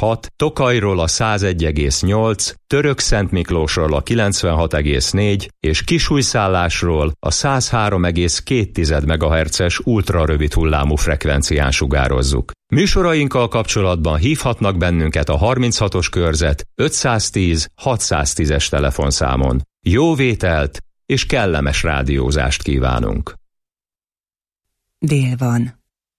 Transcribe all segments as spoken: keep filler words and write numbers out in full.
hat, Tokajról a százegy egész nyolc, Törökszentmiklósról a kilencvenhat egész négy és Kisújszállásról a száz három egész két megahertzes ultrarövid hullámú frekvencián sugározzuk. Műsorainkkal kapcsolatban hívhatnak bennünket a harminchatos körzet ötszáztíz hatszáztízes telefonszámon. Jó vételt és kellemes rádiózást kívánunk! Dél van.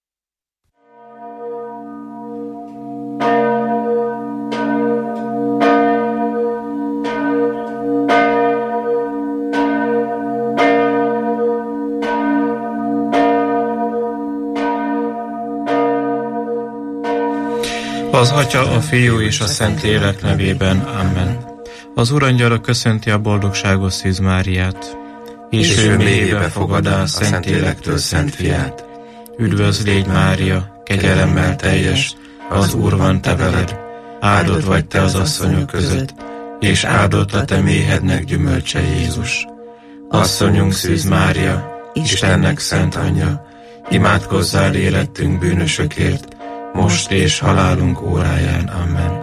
Az Atya, a Fiú és a Szentlélek nevében. Amen. Az Urangyala köszönti a boldogságos Szűz Máriát, és ő mélyébe fogadá a Szentlélektől Szent Fiát. Üdvözl légy, Mária, kegyelemmel teljes, az Úr van te veled, áldott vagy te az asszonyok között, és áldott a te méhednek gyümölcse Jézus. Asszonyunk Szűz Mária, Istennek szent anyja, imádkozzál érettünk bűnösökért, most és halálunk óráján. Amen.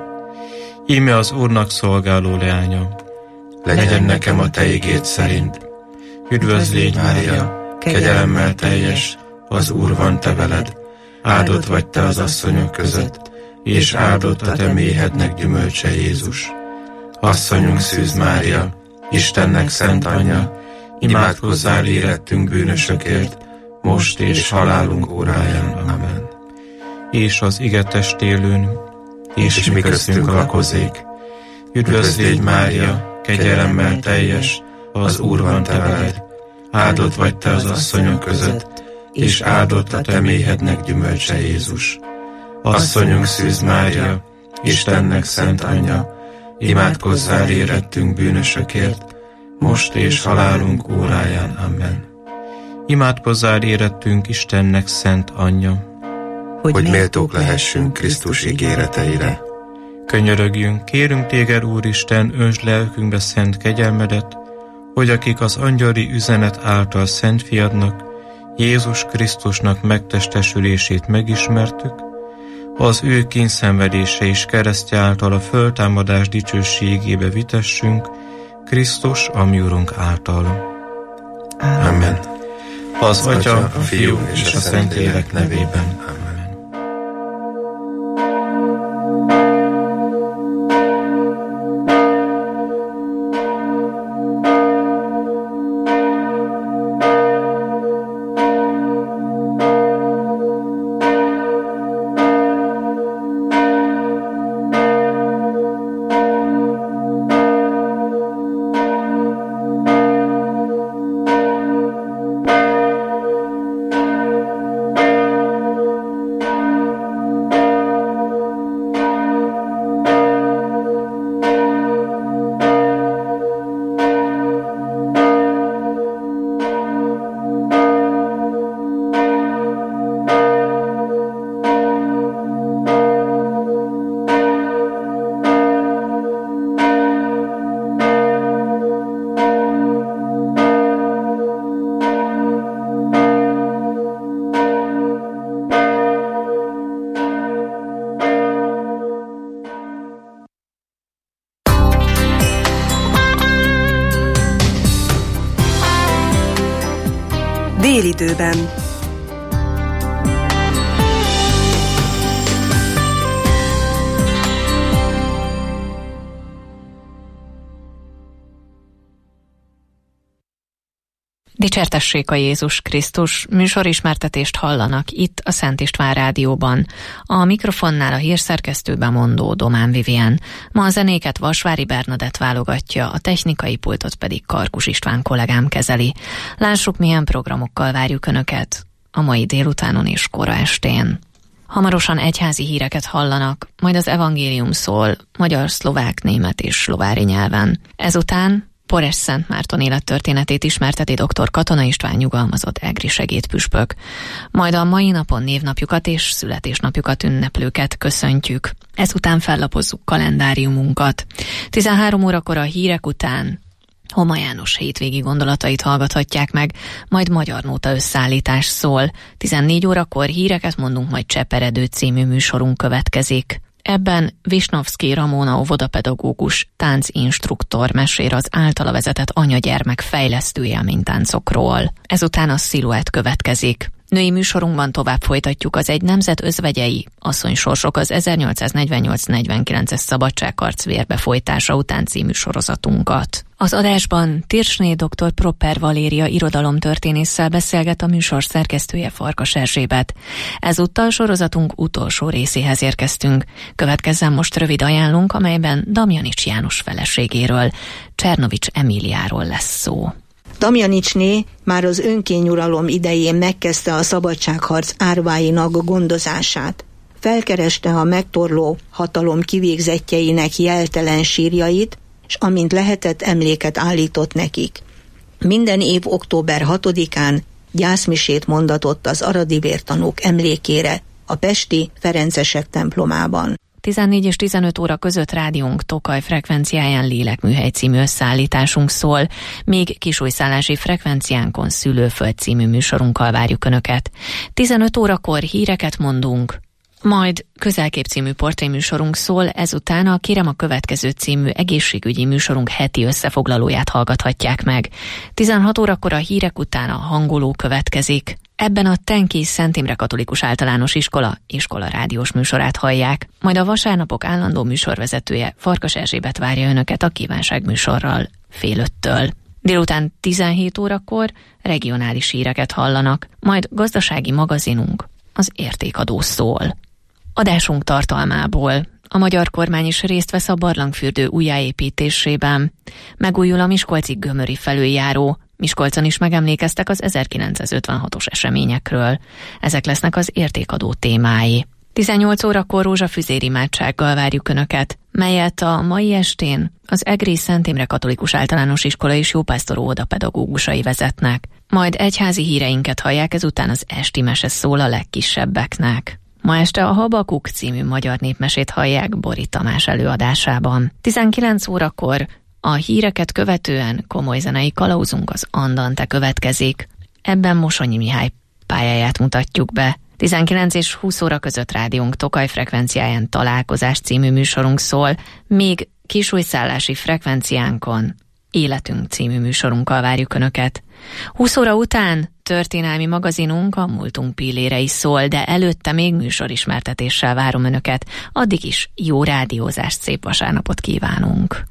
Íme az Úrnak szolgáló leánya, legyen nekem a te igéd szerint. Üdvözl légy, Mária, kegyelemmel teljes, az Úr van te veled, áldott vagy te az asszonyok között, és áldott a te méhednek gyümölcse Jézus. Asszonyunk Szűz Mária, Istennek szent anyja, imádkozzál érettünk bűnösökért, most és halálunk óráján. Amen. És az ige testélőn, és, és mi köztünk lakozik. Üdvözl légy, Mária, kegyelemmel teljes, az Úr van te veled, áldott vagy te az asszonyok között, és áldott a te méhednek gyümölcse Jézus. Asszonyunk Szűz Mária, Istennek szent anyja, imádkozzál érettünk bűnösökért, most és halálunk óráján. Amen. Imádkozzál érettünk Istennek szent anyja, hogy, hogy méltók lehessünk Krisztus ígéreteire. Könyörögjünk, kérünk téged, Úristen, öntsd lelkünkbe szent kegyelmedet, hogy akik az angyali üzenet által Szent Fiadnak, Jézus Krisztusnak megtestesülését megismertük, az ő kíndszenvedése és keresztje által a föltámadás dicsőségébe vitessünk, Krisztus, a mi Urunk által. Amen. Az Atya, a Fiú és a Szentlélek nevében. Amen. Délidőben. Dicsértessék a Jézus Krisztus, műsorismertetést hallanak itt a Szent István Rádióban. A mikrofonnál a hírszerkesztőben mondó Domán Vivien. Ma a zenéket Vasvári Bernadett válogatja, a technikai pultot pedig Karkus István kollégám kezeli. Lássuk, milyen programokkal várjuk Önöket a mai délutánon és kora estén. Hamarosan egyházi híreket hallanak, majd az evangélium szól magyar, szlovák, német és szlovári nyelven. Ezután Pores Szent Márton élettörténetét ismerteti dr. Katona István nyugalmazott egri segédpüspök. Majd a mai napon névnapjukat és születésnapjukat ünneplőket köszöntjük. Ezután fellapozzuk kalendáriumunkat. tizenhárom órakor a hírek után Homa János hétvégi gondolatait hallgathatják meg, majd Magyar Nóta összeállítás szól. tizennégy órakor híreket mondunk, majd Cseperedő című műsorunk következik. Ebben Visnovszky Ramona óvodapedagógus, táncinstruktor mesél az általa vezetett anya-gyermek fejlesztő élménytáncokról. Ezután a Sziluett következik. Női műsorunkban tovább folytatjuk az Egy nemzet özvegyei, asszonysorsok az ezernyolcszáznegyvennyolc negyvenkilences szabadságharc vérbefolytása után című sorozatunkat. Az adásban Tirsné dr. Proper Valéria irodalomtörténésszel beszélget a műsor szerkesztője, Farkas Erzsébet. Ezúttal sorozatunk utolsó részéhez érkeztünk. Következzen most rövid ajánlónk, amelyben Damjanics János feleségéről, Csernovics Emíliáról lesz szó. Damjanicsné már az önkényuralom idején megkezdte a szabadságharc árváinak gondozását. Felkereste a megtorló hatalom kivégzettjeinek jeltelen sírjait, és amint lehetett, emléket állított nekik. Minden év október hatodikán gyászmisét mondatott az aradi vértanúk emlékére a pesti Ferencesek templomában. tizennégy és tizenöt óra között rádiónk Tokaj frekvenciáján Lélekműhely című összeállításunk szól, még kisújszállási frekvenciánkon Szülőföld című műsorunkkal várjuk Önöket. tizenöt órakor híreket mondunk, majd Közelkép című portréműsorunk szól, ezután a Kérem a következő című egészségügyi műsorunk heti összefoglalóját hallgathatják meg. tizenhat órakor a hírek után a Hangoló következik. Ebben a Tenki Szent Imre Katolikus Általános Iskola iskola rádiós műsorát hallják, majd a vasárnapok állandó műsorvezetője, Farkas Erzsébet várja Önöket a Kívánság műsorral fél öttől. Délután tizenhét órakor regionális híreket hallanak, majd gazdasági magazinunk, az Értékadó szól. Adásunk tartalmából: a magyar kormány is részt vesz a barlangfürdő újjáépítésében. Megújul a miskolci gömöri felüljáró. Miskolcon is megemlékeztek az ezerkilencszázötvenhatos eseményekről. Ezek lesznek az Értékadó témái. tizennyolc órakor rózsafüzér imádsággal várjuk Önöket, melyet a mai estén az Egri Szent Imre Katolikus Általános Iskola és Jópásztor óvoda pedagógusai vezetnek. Majd egyházi híreinket hallják, ezután az esti mese szól a legkisebbeknek. Ma este a Habakuk című magyar népmesét hallják Bori Tamás előadásában. tizenkilenc órakor a híreket követően komoly zenei kalauzunk, az Andante következik. Ebben Mosonyi Mihály pályáját mutatjuk be. tizenkilenc és húsz óra között rádiónk Tokaj frekvenciáján Találkozás című műsorunk szól, még kisújszállási frekvenciánkon Életünk című műsorunkkal várjuk Önöket. húsz óra után történelmi magazinunk, a Múltunk pillérei szól, de előtte még műsorismertetéssel várom Önöket. Addig is jó rádiózást, szép vasárnapot kívánunk!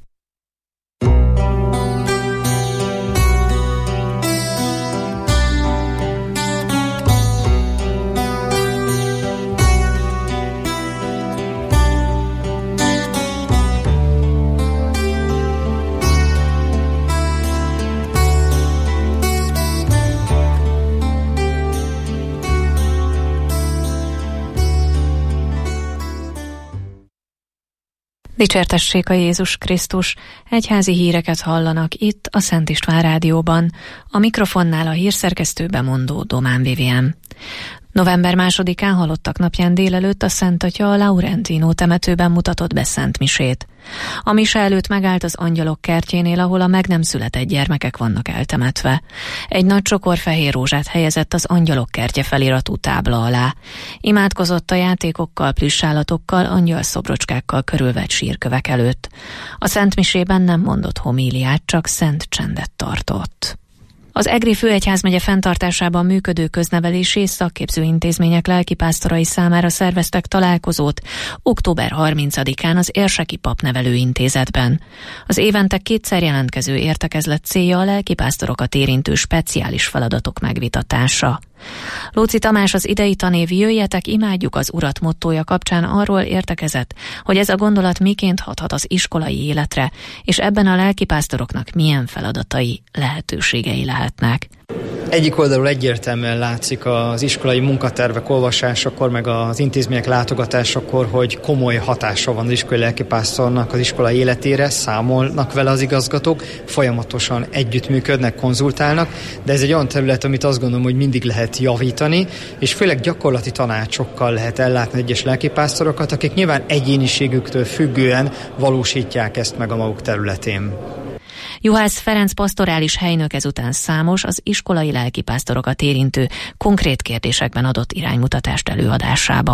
Dicsértessék a Jézus Krisztus, egyházi híreket hallanak itt a Szent István Rádióban, a mikrofonnál a hírszerkesztő bemondó Domán Vivien. November másodikán halottak napján délelőtt a Szent Atya a Laurentino temetőben mutatott be szentmisét. A mise előtt megállt az Angyalok kertjénél, ahol a meg nem született gyermekek vannak eltemetve. Egy nagy csokor fehér rózsát helyezett az Angyalok kertje feliratú tábla alá. Imádkozott a játékokkal, plüssállatokkal, angyalszobrocskákkal körülvett sírkövek előtt. A szentmisében nem mondott homíliát, csak szent csendet tartott. Az Egri főegyházmegye fenntartásában működő köznevelési és szakképző intézmények lelkipásztorai számára szerveztek találkozót október harmincadikán az Érseki Papnevelő Intézetben. Az évente kétszer jelentkező értekezlet célja a lelkipásztorokat érintő speciális feladatok megvitatása. Lóczy Tamás, az idei tanév Jöjjetek, imádjuk az Urat mottója kapcsán arról értekezett, hogy ez a gondolat miként hathat az iskolai életre, és ebben a lelkipásztoroknak milyen feladatai, lehetőségei lehetnek. Egyik oldalról egyértelműen látszik az iskolai munkatervek olvasásakor, meg az intézmények látogatásakor, hogy komoly hatása van az iskolai lelkipásztornak az iskolai életére, számolnak vele az igazgatók, folyamatosan együttműködnek, konzultálnak, de ez egy olyan terület, amit azt gondolom, hogy mindig lehet javítani, és főleg gyakorlati tanácsokkal lehet ellátni egyes lelkipásztorokat, akik nyilván egyéniségüktől függően valósítják ezt meg a maguk területén. Juhász Ferenc pastorális helynök ezután számos, az iskolai lelkipásztorokat érintő konkrét kérdésekben adott iránymutatást előadásában.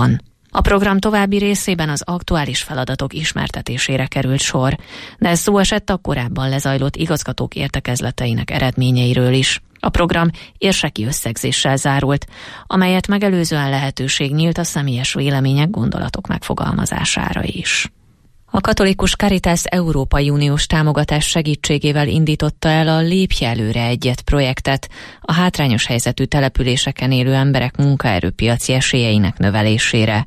A program további részében az aktuális feladatok ismertetésére került sor, de ez szó esett a korábban lezajlott igazgatók értekezleteinek eredményeiről is. A program érseki összegzéssel zárult, amelyet megelőzően lehetőség nyílt a személyes vélemények, gondolatok megfogalmazására is. A katolikus Caritas Európai Uniós támogatás segítségével indította el a Lépj előre egyet projektet a hátrányos helyzetű településeken élő emberek munkaerőpiaci esélyeinek növelésére.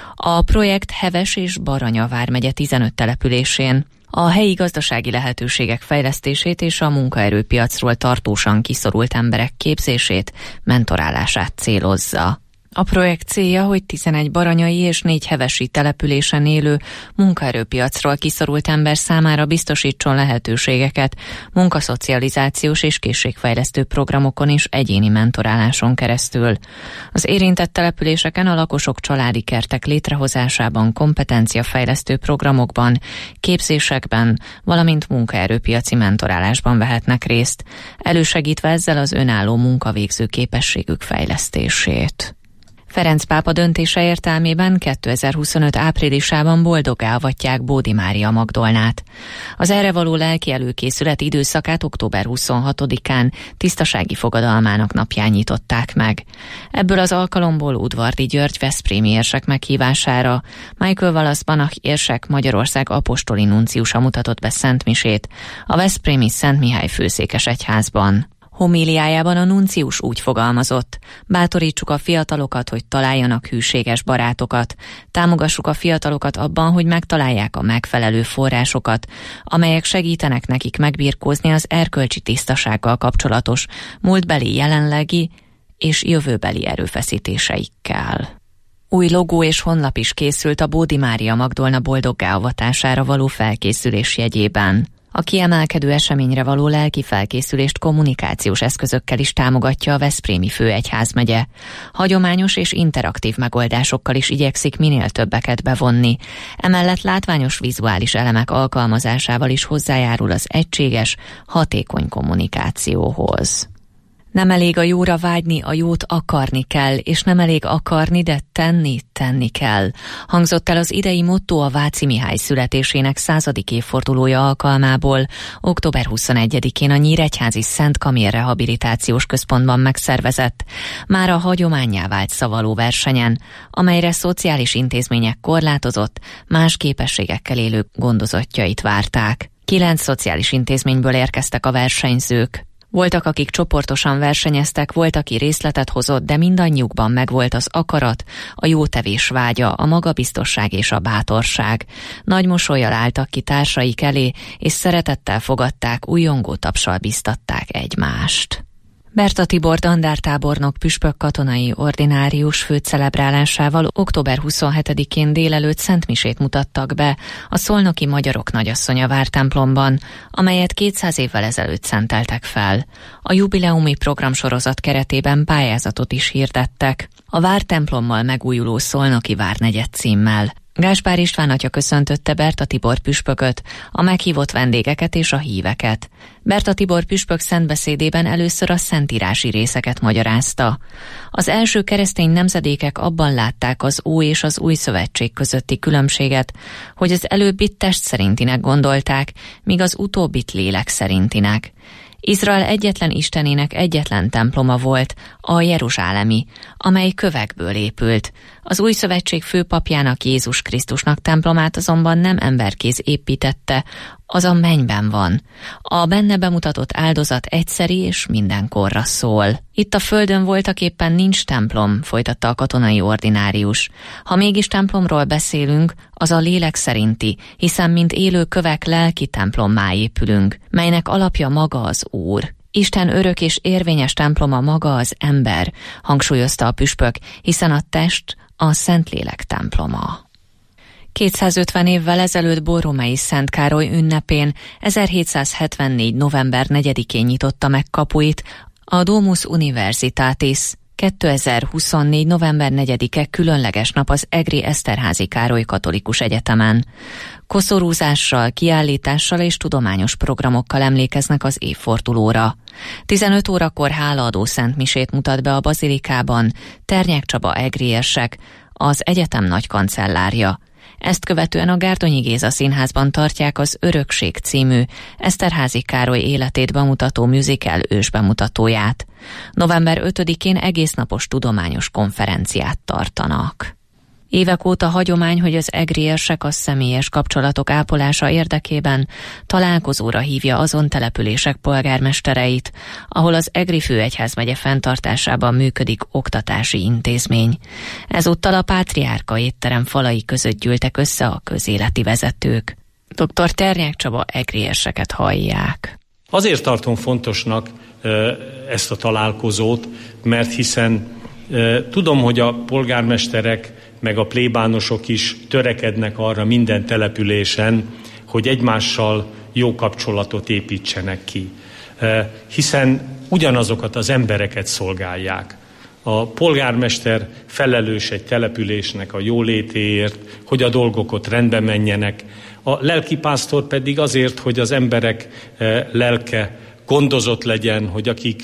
A projekt Heves és Baranya vármegye tizenöt településén a helyi gazdasági lehetőségek fejlesztését és a munkaerőpiacról tartósan kiszorult emberek képzését, mentorálását célozza. A projekt célja, hogy tizenegy baranyai és négy hevesi településen élő munkaerőpiacról kiszorult ember számára biztosítson lehetőségeket munkaszocializációs és készségfejlesztő programokon és egyéni mentoráláson keresztül. Az érintett településeken a lakosok családi kertek létrehozásában, kompetenciafejlesztő programokban, képzésekben, valamint munkaerőpiaci mentorálásban vehetnek részt, elősegítve ezzel az önálló munkavégző képességük fejlesztését. Ferenc pápa döntése értelmében kétezer-huszonöt áprilisában boldoggá avatják Bódi Mária Magdolnát. Az erre való lelki előkészület időszakát október huszonhatodikán tisztasági fogadalmának napján nyitották meg. Ebből az alkalomból Udvardi György veszprémi érsek meghívására Michael Wallace Banach érsek Magyarország apostoli nunciusa mutatott be szentmisét a veszprémi Szent Mihály főszékes egyházban. Homíliájában a nuncius úgy fogalmazott: bátorítsuk a fiatalokat, hogy találjanak hűséges barátokat, támogassuk a fiatalokat abban, hogy megtalálják a megfelelő forrásokat, amelyek segítenek nekik megbirkózni az erkölcsi tisztasággal kapcsolatos múltbeli, jelenlegi és jövőbeli erőfeszítéseikkel. Új logó és honlap is készült a Bódi Mária Magdolna boldoggá avatására való felkészülés jegyében. A kiemelkedő eseményre való lelki felkészülést kommunikációs eszközökkel is támogatja a veszprémi főegyházmegye. Hagyományos és interaktív megoldásokkal is igyekszik minél többeket bevonni. Emellett látványos vizuális elemek alkalmazásával is hozzájárul az egységes, hatékony kommunikációhoz. Nem elég a jóra vágyni, a jót akarni kell, és nem elég akarni, de tenni, tenni kell. Hangzott el az idei motto a Váci Mihály születésének századik évfordulója alkalmából október huszonegyedikén a Nyíregyházi Szent Kamér Rehabilitációs Központban megszervezett, már a hagyománnyá vált szavaló versenyen, amelyre szociális intézmények korlátozott, más képességekkel élő gondozottjait várták. Kilenc szociális intézményből érkeztek a versenyzők. Voltak, akik csoportosan versenyeztek, volt, aki részletet hozott, de mindannyiukban megvolt az akarat, a jótevés vágya, a magabiztosság és a bátorság. Nagy mosollyal álltak ki társaik elé, és szeretettel fogadták, újongó tapssal biztatták egymást. Berta Tibor dandártábornok püspök katonai ordinárius főcelebrálásával október huszonhetedikén délelőtt szentmisét mutattak be a szolnoki Magyarok Nagyasszonya vártemplomban, amelyet kétszáz évvel ezelőtt szenteltek fel. A jubileumi programsorozat keretében pályázatot is hirdettek, a vártemplommal megújuló szolnoki várnegyed címmel. Gáspár István atya köszöntötte Berta Tibor püspököt, a meghívott vendégeket és a híveket. Berta Tibor püspök szentbeszédében először a szentírási részeket magyarázta. Az első keresztény nemzedékek abban látták az Ó és az Új Szövetség közötti különbséget, hogy az előbbit test szerintinek gondolták, míg az utóbbit lélek szerintinek. Izrael egyetlen istenének egyetlen temploma volt, a jeruzsálemi, amely kövekből épült. Az Új Szövetség főpapjának, Jézus Krisztusnak templomát azonban nem emberkéz építette, az a mennyben van. A benne bemutatott áldozat egyszeri és mindenkorra szól. Itt a földön voltaképpen nincs templom, folytatta a katonai ordinárius. Ha mégis templomról beszélünk, az a lélek szerinti, hiszen mint élő kövek lelki templommá épülünk, melynek alapja maga az Úr. Isten örök és érvényes temploma maga az ember, hangsúlyozta a püspök, hiszen a test a Szentlélek temploma. kétszázötven évvel ezelőtt Borromei Szent Károly ünnepén ezerhétszázhetvennégy. november negyedikén nyitotta meg kapuit a Domus Universitatis. kétezer-huszonnégy. november negyedike különleges nap az egri Eszterházy Károly Katolikus Egyetemen. Koszorúzással, kiállítással és tudományos programokkal emlékeznek az évfordulóra. tizenöt órakor hálaadó szentmisét mutat be a bazilikában Ternyák Csaba egri érsek, az egyetem nagykancellárja. Ezt követően a Gárdonyi Géza Színházban tartják az Örökség című Eszterházy Károly életét bemutató musical ősbemutatóját. november ötödikén egésznapos tudományos konferenciát tartanak. Évek óta hagyomány, hogy az egri érsek a személyes kapcsolatok ápolása érdekében találkozóra hívja azon települések polgármestereit, ahol az Egri főegyházmegye fenntartásában működik oktatási intézmény. Ezúttal a Pátriárka étterem falai között gyűltek össze a közéleti vezetők. dr. Ternyák Csaba egri érseket hallják. Azért tartom fontosnak ezt a találkozót, mert hiszen tudom, hogy a polgármesterek meg a plébánosok is törekednek arra minden településen, hogy egymással jó kapcsolatot építsenek ki. Hiszen ugyanazokat az embereket szolgálják. A polgármester felelős egy településnek a jólétéért, hogy a dolgok ott rendbe menjenek. A lelkipásztor pedig azért, hogy az emberek lelke gondozott legyen, hogy akik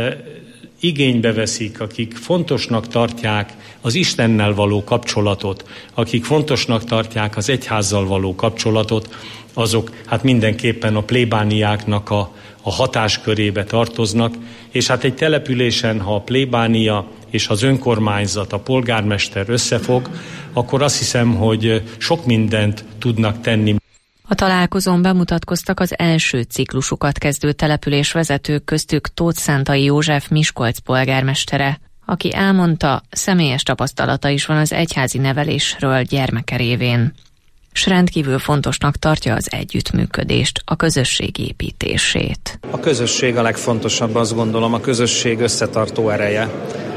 igénybe veszik, akik fontosnak tartják az Istennel való kapcsolatot, akik fontosnak tartják az egyházzal való kapcsolatot, azok hát mindenképpen a plébániáknak a, a hatáskörébe tartoznak, és hát egy településen, ha a plébánia és az önkormányzat, a polgármester összefog, akkor azt hiszem, hogy sok mindent tudnak tenni. A találkozón bemutatkoztak az első ciklusukat kezdő településvezetők, köztük Tóth Szentai József Miskolc polgármestere, aki elmondta, személyes tapasztalata is van az egyházi nevelésről gyermeke révén. S rendkívül fontosnak tartja az együttműködést, a közösség építését. A közösség a legfontosabb, azt gondolom, a közösség összetartó ereje.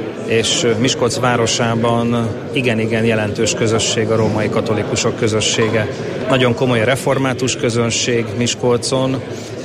És Miskolc városában igen-igen jelentős közösség a római katolikusok közössége. Nagyon komoly a református közönség Miskolcon,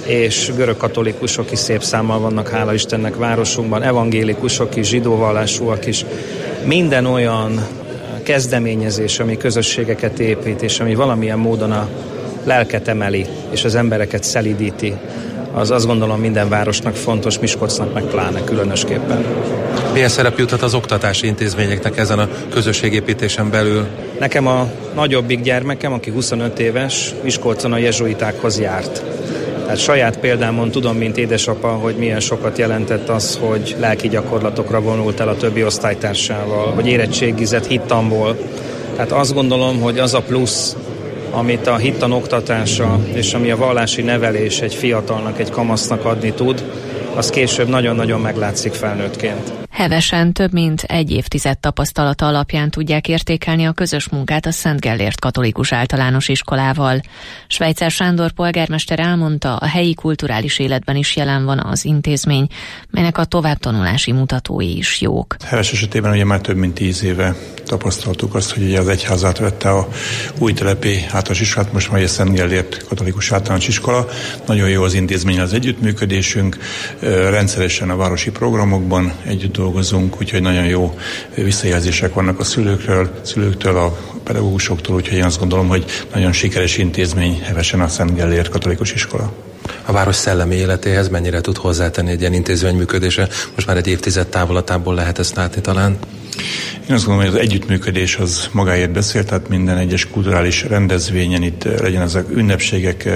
és görög katolikusok is szép számmal vannak, hála Istennek, városunkban, evangélikusok is, zsidóvallásúak is. Minden olyan kezdeményezés, ami közösségeket épít, és ami valamilyen módon a lelket emeli, és az embereket szelídíti, az azt gondolom minden városnak fontos, Miskolcnak meg pláne különösképpen. Milyen szerep juthat az oktatási intézményeknek ezen a közösségépítésen belül? Nekem a nagyobbik gyermekem, aki huszonöt éves, Miskolcon a jezsuitákhoz járt. Tehát saját példámon tudom, mint édesapa, hogy milyen sokat jelentett az, hogy lelki gyakorlatokra vonult el a többi osztálytársával, hogy érettségizett hittanból. Tehát azt gondolom, hogy az a plusz, amit a hittan oktatása és ami a vallási nevelés egy fiatalnak, egy kamasznak adni tud, az később nagyon-nagyon meglátszik felnőttként. Hevesen több mint egy évtized tapasztalata alapján tudják értékelni a közös munkát a Szent Gellért Katolikus Általános Iskolával. Schweitzer Sándor polgármester elmondta, a helyi kulturális életben is jelen van az intézmény, melynek a továbbtanulási mutatói is jók. Heves esetében ugye már több mint tíz éve tapasztaltuk azt, hogy ugye az egyház átvette a új telepi általános iskolát, most már a Szent Gellért Katolikus Általános Iskola. Nagyon jó az intézmény, az együttműködésünk, rendszeresen a városi programokban együtt dolgozunk, úgyhogy nagyon jó visszajelzések vannak a szülőkről, szülőktől, a pedagógusoktól, úgyhogy én azt gondolom, hogy nagyon sikeres intézmény hevesen a Szent Gellért Katolikus Iskola. A város szellemi életéhez mennyire tud hozzátenni egy ilyen intézmény működése? Most már egy évtized távolatából lehet ezt látni talán? Én azt gondolom, hogy az együttműködés az magáért beszél, tehát minden egyes kulturális rendezvényen, itt legyen ezek ünnepségek,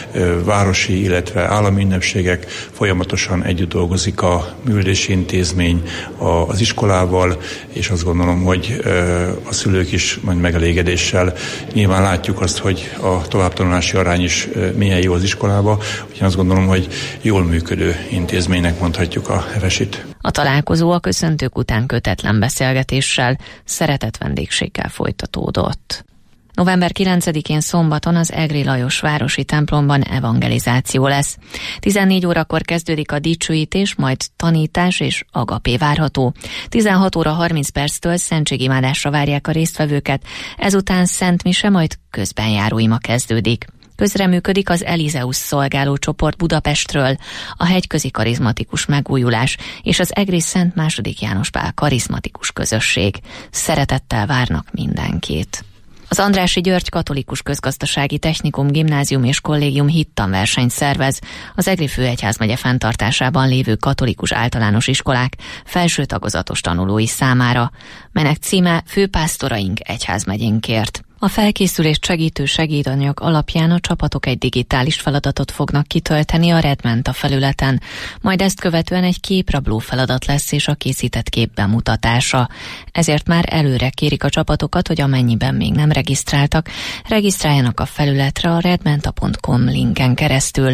városi, illetve állami ünnepségek, folyamatosan együtt dolgozik a művelési intézmény az iskolával, és azt gondolom, hogy a szülők is majd megelégedéssel nyilván látjuk azt, hogy a továbbtanulási arány is milyen jó az iskolába, úgyhogy azt gondolom, hogy jól működő intézménynek mondhatjuk a Hevesit. A találkozó a köszöntők után kötetlen beszélgetéssel, szeretett vendégséggel folytatódott. november kilencedikén szombaton az Egri Lajos városi templomban evangelizáció lesz. tizennégy órakor kezdődik a dicsőítés, majd tanítás és agapé várható. tizenhat óra harminc perctől szentségimádásra várják a résztvevőket, ezután szent mise, majd közbenjáró ima kezdődik. Közreműködik az Elizeus szolgáló csoport Budapestről, a hegyközi karizmatikus megújulás és az Egri Szent második János Pál karizmatikus közösség. Szeretettel várnak mindenkit. Az Andrássy György Katolikus Közgazdasági Technikum, Gimnázium és Kollégium hittanversenyt szervez az Egri főegyházmegye fenntartásában lévő katolikus általános iskolák felső tagozatos tanulói számára, melynek címe Főpásztoraink egyházmegyénkért. A felkészülést segítő segédanyag alapján a csapatok egy digitális feladatot fognak kitölteni a Redmenta felületen, majd ezt követően egy képrabló feladat lesz és a készített kép bemutatása. Ezért már előre kérik a csapatokat, hogy amennyiben még nem regisztráltak, regisztráljanak a felületre a redmenta pont com linken keresztül.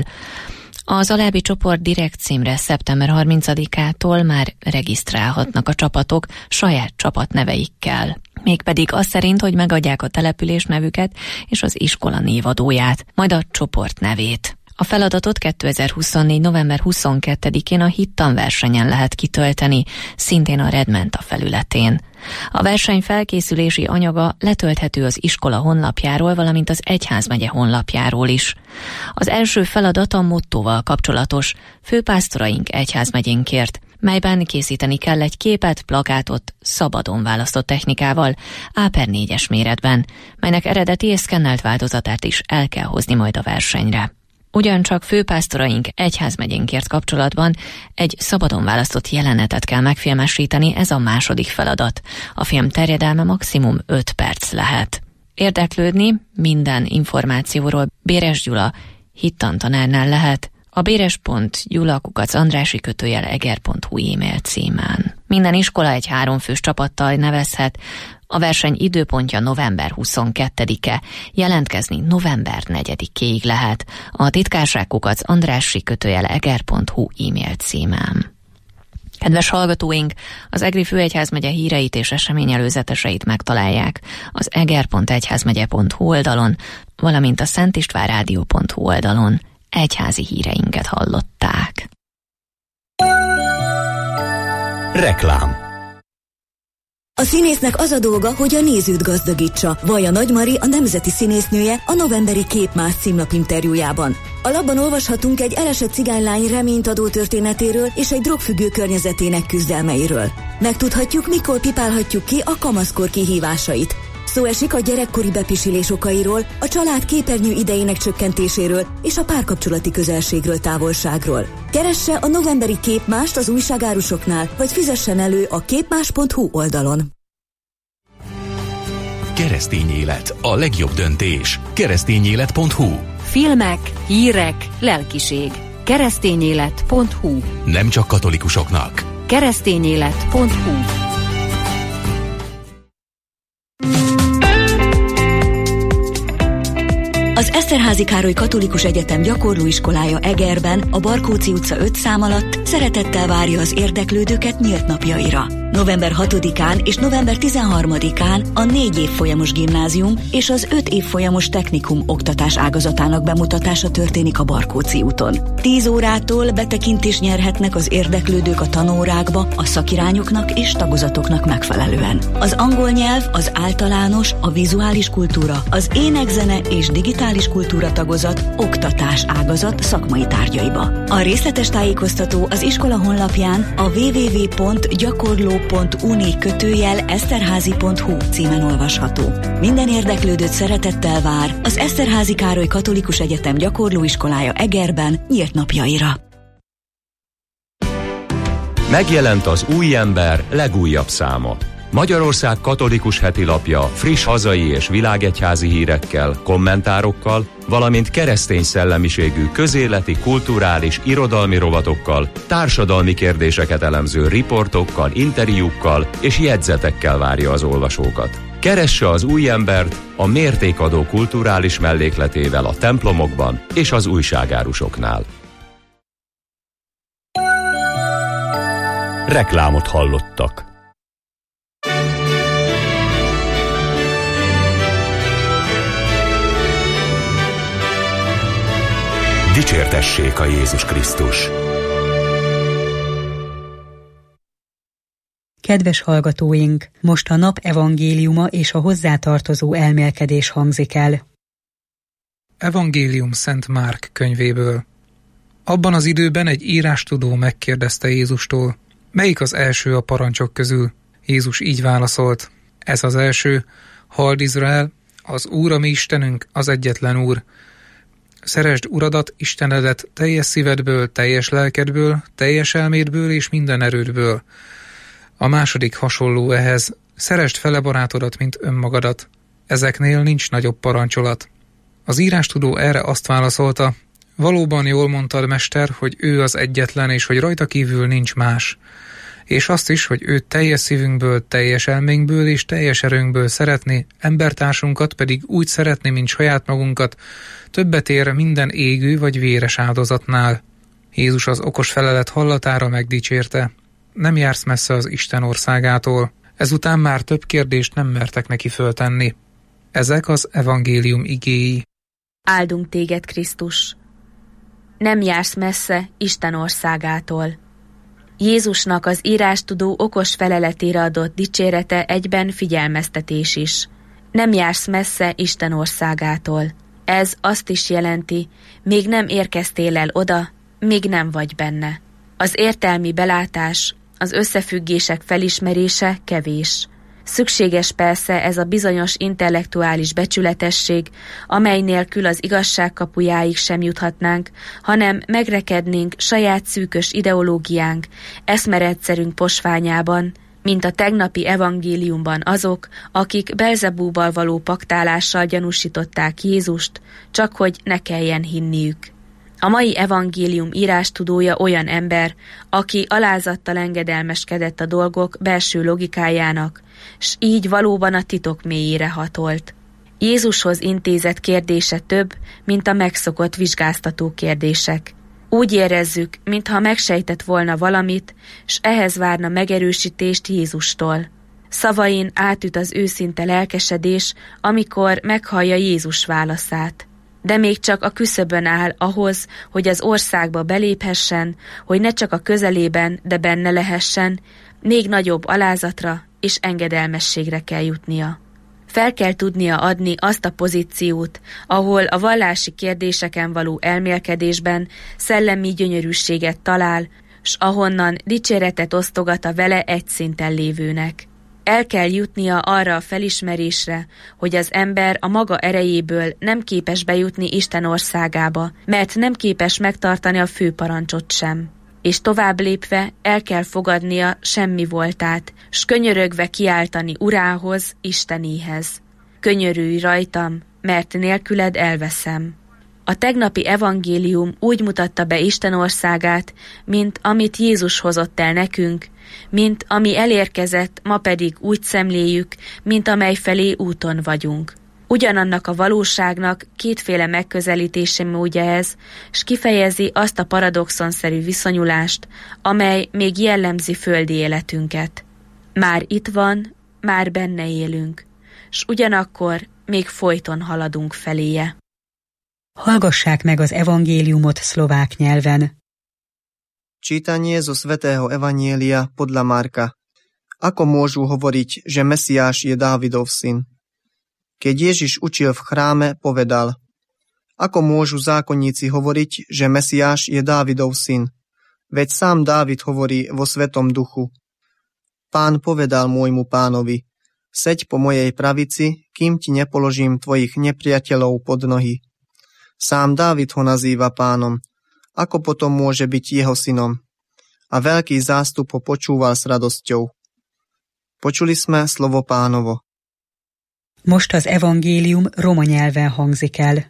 Az alábbi csoport direkt címre szeptember harmincadikától már regisztrálhatnak a csapatok saját csapatneveikkel. Mégpedig az szerint, hogy megadják a település nevüket és az iskola névadóját, majd a csoport nevét. A feladatot kétezer-huszonnégy. november huszonkettedikén a hittanversenyen lehet kitölteni, szintén a Redmenta felületén. A verseny felkészülési anyaga letölthető az iskola honlapjáról, valamint az egyházmegye honlapjáról is. Az első feladat a mottóval kapcsolatos, Főpásztoraink egyházmegyénkért, melyben készíteni kell egy képet, plakátot szabadon választott technikával, á per négyes méretben, melynek eredeti és szkennelt változatát is el kell hozni majd a versenyre. Ugyancsak Főpásztoraink egyházmegyénkért kapcsolatban egy szabadon választott jelenetet kell megfilmesíteni, ez a második feladat. A film terjedelme maximum öt perc lehet. Érdeklődni minden információról Béres Gyula hittantanárnál lehet a béres pont gyula kukac andrássy kötőjel eger pont hu e-mail címen. Minden iskola egy háromfős csapattal nevezhet. A verseny időpontja november huszonkettedike, jelentkezni november negyedikéig lehet. A titkárság kukac andrássy kötőjel eger pont hu e-mail címen. Kedves hallgatóink, az Egri főegyházmegye híreit és eseményelőzeteseit megtalálják az eger pont egyházmegye pont hu oldalon, valamint a szentistvánrádió pont hu oldalon. Egyházi híreinket hallották. Reklám. A színésznek az a dolga, hogy a nézőt gazdagítsa. Vaja Nagy Mari, a nemzeti színésznője a novemberi Képmász címlap interjújában. A labban olvashatunk egy elesett cigánylány reményt adó történetéről és egy drogfüggő környezetének küzdelmeiről. Megtudhatjuk, mikor pipálhatjuk ki a kamaszkor kihívásait. Szó esik a gyerekkori bepisilés okairól, a család képernyő idejének csökkentéséről és a párkapcsolati közelségről, távolságról. Keresse a novemberi Képmást az újságárusoknál, vagy fizessen elő a képmás pont hu oldalon. Keresztény élet, a legjobb döntés. keresztényélet pont hu. Filmek, hírek, lelkiség. keresztényélet pont hu. Nem csak katolikusoknak. keresztényélet pont hu. Az Eszterházy Károly Katolikus Egyetem gyakorlóiskolája Egerben, a Barkóczy utca öt szám alatt szeretettel várja az érdeklődőket nyílt napjaira. november hatodikán és november tizenharmadikán a négy évfolyamos gimnázium és az öt évfolyamos technikum oktatás ágazatának bemutatása történik a Barkóczy úton. tíz órától betekintést nyerhetnek az érdeklődők a tanórákba a szakirányoknak és tagozatoknak megfelelően. Az angol nyelv, az általános, a vizuális kultúra, az énekzene és digitális kultúra tagozat oktatás ágazat szakmai tárgyaiba. A részletes tájékoztató az iskola honlapján a double-u double-u double-u pont gyakorló pont uni kötőjel eszterházy pont hu címen olvasható. Minden érdeklődőt szeretettel vár az Eszterházy Károly Katolikus Egyetem gyakorlóiskolája Egerben nyílt napjaira. Megjelent az Új Ember legújabb száma. Magyarország katolikus hetilapja friss hazai és világegyházi hírekkel, kommentárokkal, valamint keresztény szellemiségű közéleti, kulturális, irodalmi rovatokkal, társadalmi kérdéseket elemző riportokkal, interjúkkal és jegyzetekkel várja az olvasókat. Keresse az Új Embert a mértékadó kulturális mellékletével a templomokban és az újságárusoknál. Reklámot hallottak. Dicsértessék a Jézus Krisztus! Kedves hallgatóink, most a nap evangéliuma és a hozzátartozó elmélkedés hangzik el. Evangélium Szent Márk könyvéből. Abban az időben egy írástudó megkérdezte Jézustól, melyik az első a parancsok közül? Jézus így válaszolt, ez az első, halld Izrael, Az Úr, a mi Istenünk, az egyetlen Úr. Szeresd Uradat, Istenedet teljes szívedből, teljes lelkedből, teljes elmédből és minden erődből. A második hasonló ehhez, szeresd fele barátodat, mint önmagadat. Ezeknél nincs nagyobb parancsolat. Az írástudó erre azt válaszolta, valóban jól mondtad, mester, hogy ő az egyetlen, és hogy rajta kívül nincs más. És azt is, hogy őt teljes szívünkből, teljes elménkből és teljes erőnkből szeretni, embertársunkat pedig úgy szeretni, mint saját magunkat, többet ér minden égő vagy véres áldozatnál. Jézus az okos felelet hallatára megdicsérte. Nem jársz messze az Isten országától. Ezután már több kérdést nem mertek neki föltenni. Ezek az evangélium igéi. Áldunk téged, Krisztus! Nem jársz messze Isten országától. Jézusnak az írástudó okos feleletére adott dicsérete egyben figyelmeztetés is. Nem jársz messze Isten országától. Ez azt is jelenti, még nem érkeztél el oda, még nem vagy benne. Az értelmi belátás, az összefüggések felismerése kevés. Szükséges persze ez a bizonyos intellektuális becsületesség, amely nélkül az igazság kapujáig sem juthatnánk, hanem megrekednénk saját szűkös ideológiánk, eszmerendszerünk posványában, mint a tegnapi evangéliumban azok, akik Belzebúbbal való paktálással gyanúsították Jézust, csak hogy ne kelljen hinniük. A mai evangélium írástudója olyan ember, aki alázattal engedelmeskedett a dolgok belső logikájának, s így valóban a titok mélyére hatolt. Jézushoz intézett kérdése több, mint a megszokott vizsgáztató kérdések. Úgy érezzük, mintha megsejtett volna valamit, s ehhez várna megerősítést Jézustól. Szavain átüt az őszinte lelkesedés, amikor meghallja Jézus válaszát. De még csak a küszöbön áll ahhoz, hogy az országba beléphessen, hogy ne csak a közelében, de benne lehessen, még nagyobb alázatra és engedelmességre kell jutnia. Fel kell tudnia adni azt a pozíciót, ahol a vallási kérdéseken való elmélkedésben szellemi gyönyörűséget talál, s ahonnan dicséretet osztogat a vele egy szinten lévőnek. El kell jutnia arra a felismerésre, hogy az ember a maga erejéből nem képes bejutni Isten országába, mert nem képes megtartani a főparancsot sem. És tovább lépve el kell fogadnia semmi voltát, s könyörögve kiáltani Urához, Istenéhez. Könyörülj rajtam, mert nélküled elveszem. A tegnapi evangélium úgy mutatta be Isten országát, mint amit Jézus hozott el nekünk, mint ami elérkezett, ma pedig úgy szemléljük, mint amely felé úton vagyunk. Ugyanannak a valóságnak kétféle megközelítése módja ez, s kifejezi azt a paradoxonszerű viszonyulást, amely még jellemzi földi életünket. Már itt van, már benne élünk, s ugyanakkor még folyton haladunk feléje. Hallgassák meg az evangéliumot szlovák nyelven. Čítanie zo svätého evanjelia podľa Marka. Ako môžu hovoriť, že Mesiáš je Dávidov syn? Keď Ježiš učil v chráme, povedal: Ako môžu zákonníci hovoriť, že Mesiáš je Dávidov syn? Veď sám Dávid hovorí vo Svetom duchu. Pán povedal môjmu pánovi: Seď po mojej pravici, kým ti nepoložím tvojich nepriateľov pod nohy. Sám Dávid ho nazýva pánom. Ako potom môže byť jeho synom? A veľký zástup ho počúval s radosťou. Počuli sme slovo Pánovo. Most az evangélium roma nyelven hangzik el.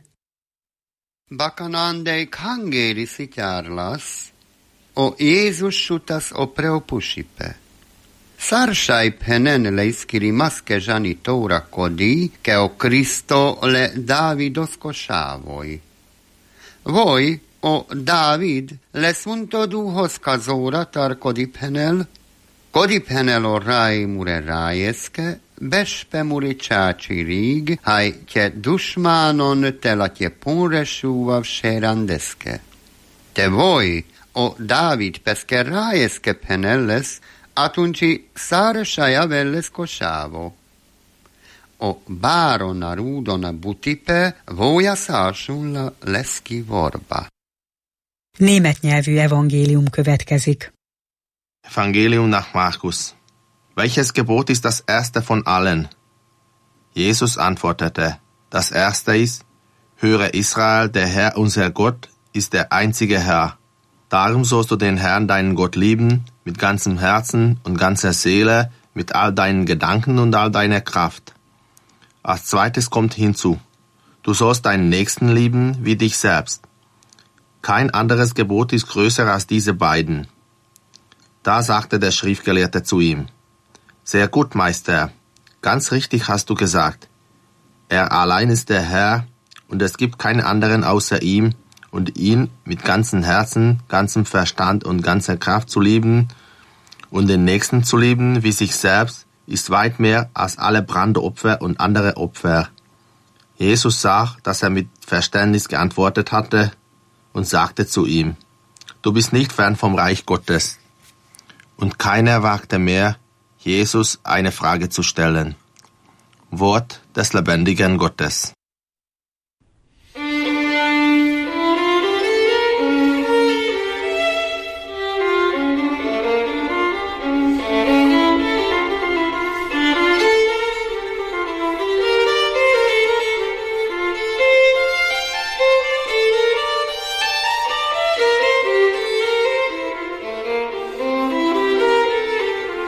Bakanandei kangéri szityárlasz, o Jézus sutas o preopusipe. Sarsai penen leiskiri maske žani toura kodi, ke o Kristo le Dávidos kosávoj. Voj, o Dávid, lesunto duhos kazóra tar kodiphenel, kodiphenel o ráimure rájeszke, bespemuri csácsi ríg, haj tje dusmánon telatje ponresúvav sérandeszke. Te voj, o Dávid peske rájeszke penelles, atunci szársaja velles kosávo. O bárona rúdona butipe, voja szársulla leszki vorba. Német nyelvű evangélium következik. Evangelium nach Markus. Welches Gebot ist das erste von allen? Jesus antwortete: Das erste ist, höre Israel, der Herr, unser Gott, ist der einzige Herr. Darum sollst du den Herrn, deinen Gott, lieben, mit ganzem Herzen und ganzer Seele, mit all deinen Gedanken und all deiner Kraft. Als zweites kommt hinzu, du sollst deinen Nächsten lieben wie dich selbst. Kein anderes Gebot ist größer als diese beiden. Da sagte der Schriftgelehrte zu ihm, sehr gut, Meister, ganz richtig hast du gesagt. Er allein ist der Herr, und es gibt keinen anderen außer ihm, und ihn mit ganzem Herzen, ganzem Verstand und ganzer Kraft zu lieben und den Nächsten zu lieben wie sich selbst, ist weit mehr als alle Brandopfer und andere Opfer. Jesus sah, dass er mit Verständnis geantwortet hatte und sagte zu ihm, du bist nicht fern vom Reich Gottes. Und keiner wagte mehr, Jesus eine Frage zu stellen. Wort des lebendigen Gottes.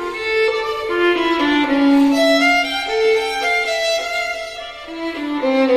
Thank you.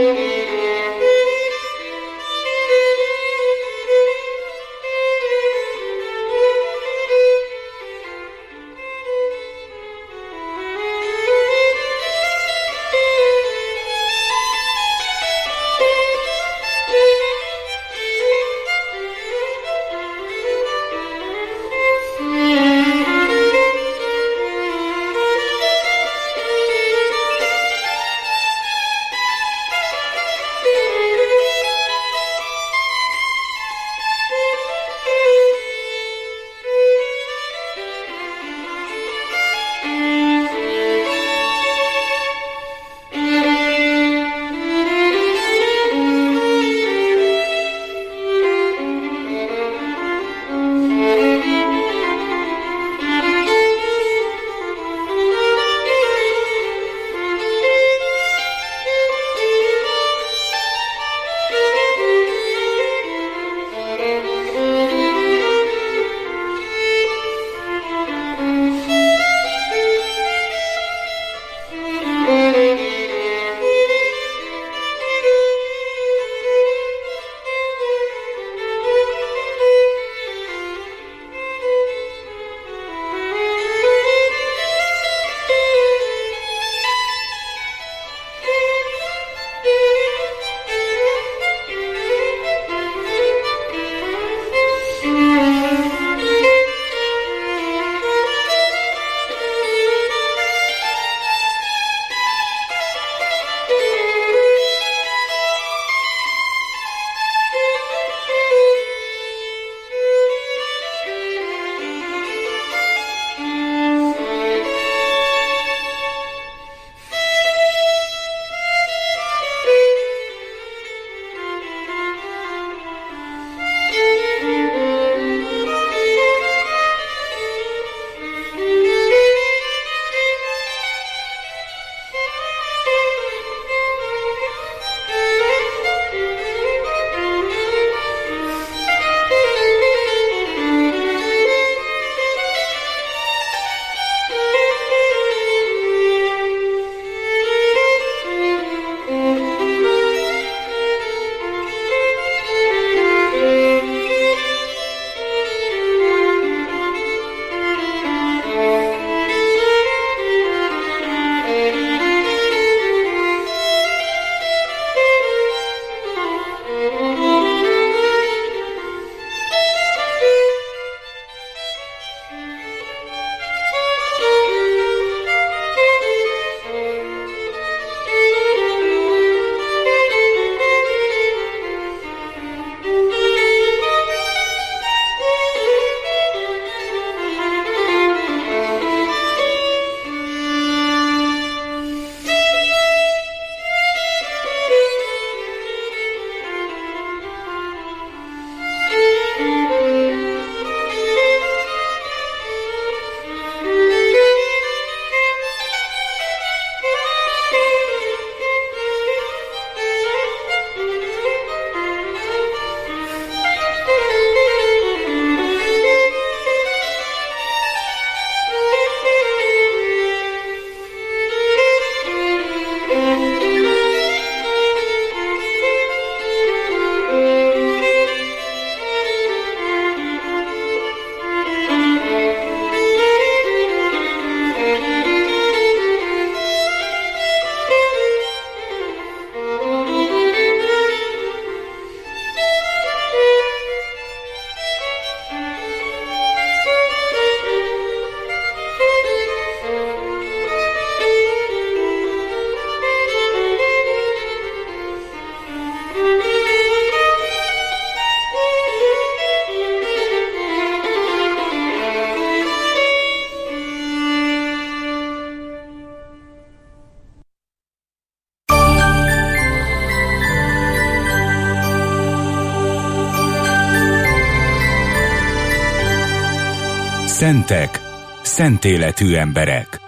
Szentek, szent életű emberek.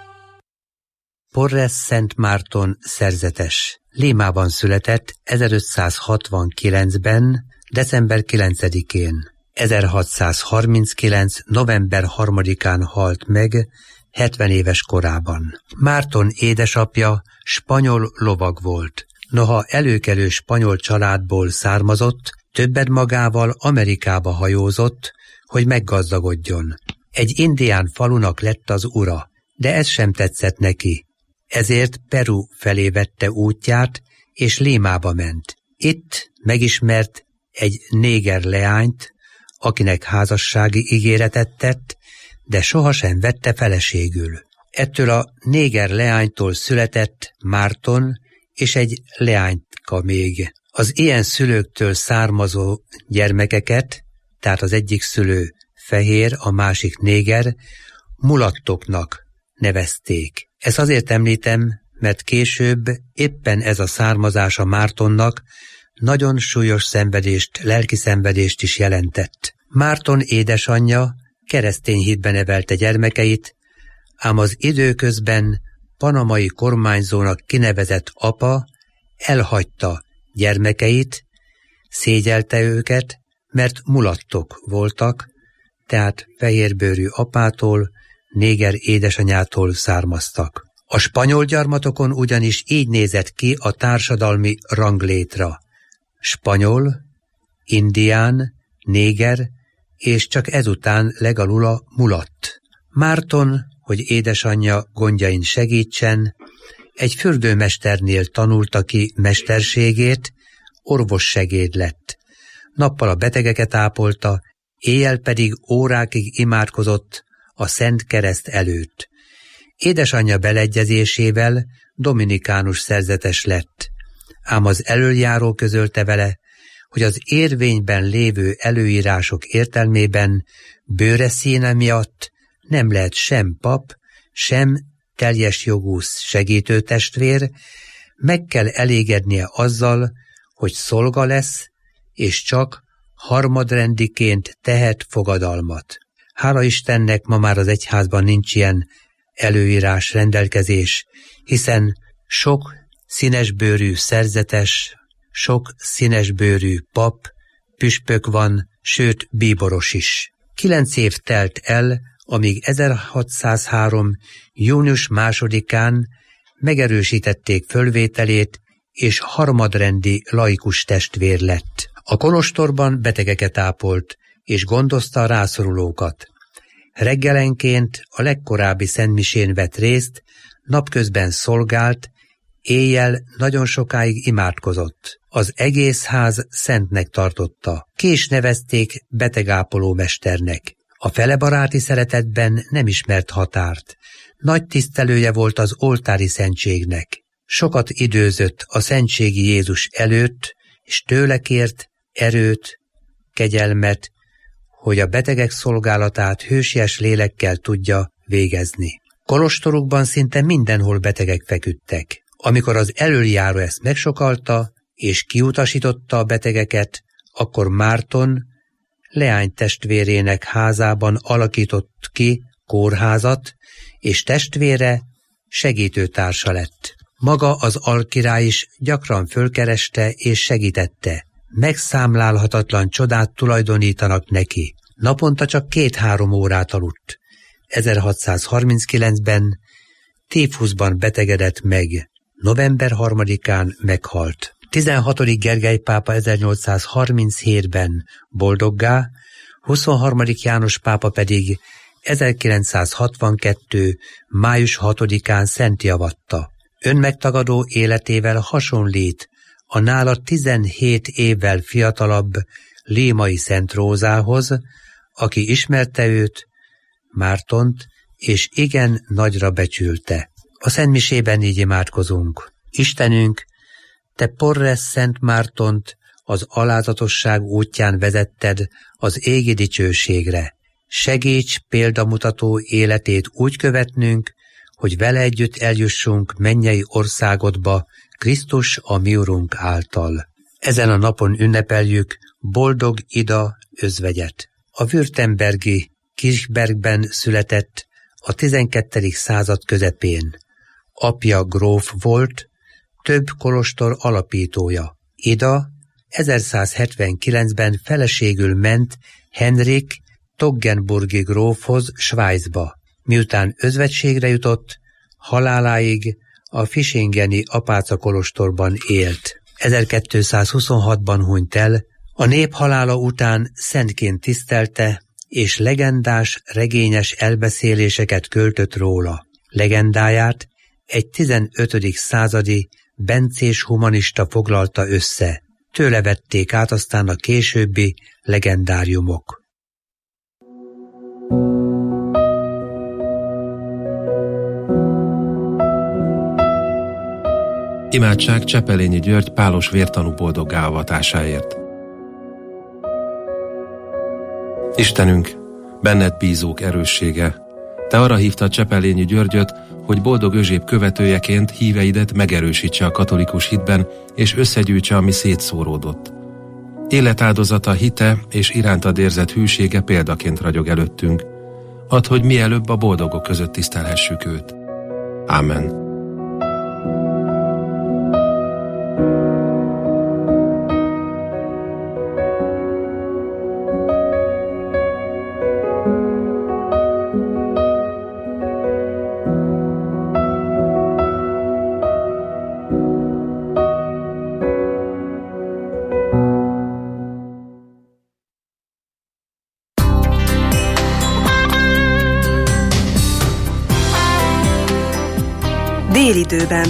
Porres Szent Márton szerzetes. Límában született ezerötszázhatvankilencben, december kilencedikén. ezerhatszázharminckilenc. november harmadikán halt meg, hetven éves korában. Márton édesapja spanyol lovag volt. Noha előkelő spanyol családból származott, többet magával Amerikába hajózott, hogy meggazdagodjon. Egy indián falunak lett az ura, de ez sem tetszett neki. Ezért Peru felé vette útját, és Límába ment. Itt megismert egy néger leányt, akinek házassági ígéretet tett, de sohasem vette feleségül. Ettől a néger leánytól született Márton és egy leányka még. Az ilyen szülőktől származó gyermekeket, tehát az egyik szülő fehér, a másik néger, mulattoknak nevezték. Ezt azért említem, mert később éppen ez a származása Mártonnak nagyon súlyos szenvedést, lelki szenvedést is jelentett. Márton édesanyja keresztény hitben nevelte gyermekeit, ám az időközben panamai kormányzónak kinevezett apa elhagyta gyermekeit, szégyelte őket, mert mulattok voltak, tehát fehérbőrű apától, néger édesanyától származtak. A spanyol gyarmatokon ugyanis így nézett ki a társadalmi ranglétra. Spanyol, indián, néger, és csak ezután legalul a mulatt. Márton, hogy édesanyja gondjain segítsen, egy fürdőmesternél tanulta ki mesterségét, orvossegéd lett. Nappal a betegeket ápolta, éjjel pedig órákig imádkozott a Szent Kereszt előtt. Édesanyja beleegyezésével dominikánus szerzetes lett, ám az elöljáró közölte vele, hogy az érvényben lévő előírások értelmében bőre színe miatt nem lehet sem pap, sem teljes jogú segítőtestvér, meg kell elégednie azzal, hogy szolga lesz, és csak harmadrendiként tehet fogadalmat. Hála Istennek ma már az egyházban nincs ilyen előírás, rendelkezés, hiszen sok színesbőrű szerzetes, sok színesbőrű pap, püspök van, sőt bíboros is. Kilenc év telt el, amíg ezerhatszázhárom. június másodikán megerősítették fölvételét, és harmadrendi laikus testvér lett. A kolostorban betegeket ápolt, és gondozta a rászorulókat. Reggelenként a legkorábbi szentmisén vett részt, napközben szolgált, éjjel nagyon sokáig imádkozott. Az egész ház szentnek tartotta. Ki is nevezték betegápoló mesternek. A felebaráti szeretetben nem ismert határt. Nagy tisztelője volt az oltári szentségnek. Sokat időzött a szentségi Jézus előtt, és tőle kért erőt, kegyelmet, hogy a betegek szolgálatát hősies lélekkel tudja végezni. Kolostorukban szinte mindenhol betegek feküdtek. Amikor az elöljáró ezt megsokalta, és kiutasította a betegeket, akkor Márton leánytestvérének házában alakított ki kórházat, és testvére segítőtársa lett. Maga az alkirály is gyakran fölkereste és segítette. Megszámlálhatatlan csodát tulajdonítanak neki. Naponta csak két-három órát aludt. ezerhatszázharminckilencben tífuszban betegedett meg. november harmadikán meghalt. tizenhatodik Gergely pápa ezernyolcszázharminchétben boldoggá, huszonharmadik János pápa pedig ezerkilencszázhatvankettő. május hatodikán szentjavatta. Önmegtagadó életével hasonlít a nála tizenhét évvel fiatalabb Límai Szent Rózához, aki ismerte őt, Mártont, és igen nagyra becsülte. A szentmisében így imádkozunk. Istenünk, te Porres Szent Mártont az alázatosság útján vezetted az égi dicsőségre. Segíts példamutató életét úgy követnünk, hogy vele együtt eljussunk mennyei országodba Krisztus a mi Urunk által. Ezen a napon ünnepeljük boldog Ida özvegyet. A württembergi Kirchbergben született a tizenkettedik század közepén. Apja gróf volt, több kolostor alapítója. Ida ezerszázhetvenkilencben feleségül ment Henrik Toggenburgi grófhoz Svájcba. Miután özvegységre jutott, haláláig a Fischingeni apáca kolostorban élt. ezerkétszázhuszonhatban hunyt el, a nép halála után szentként tisztelte, és legendás, regényes elbeszéléseket költött róla. Legendáját egy tizenötödik századi bencés humanista foglalta össze. Tőle vették át aztán a későbbi legendáriumok. Imádság Csepelényi György pálos vértanú boldoggá avatásáért. Istenünk, benned bízók erőssége, te arra hívtad Csepelényi Györgyöt, hogy boldog özséb követőjeként híveidet megerősítse a katolikus hitben, és összegyűjtse, ami szétszóródott. Életáldozata, hite és irántad érzett hűsége példaként ragyog előttünk. Add, hogy mielőbb a boldogok között tisztelhessük őt. Ámen. Délidőben.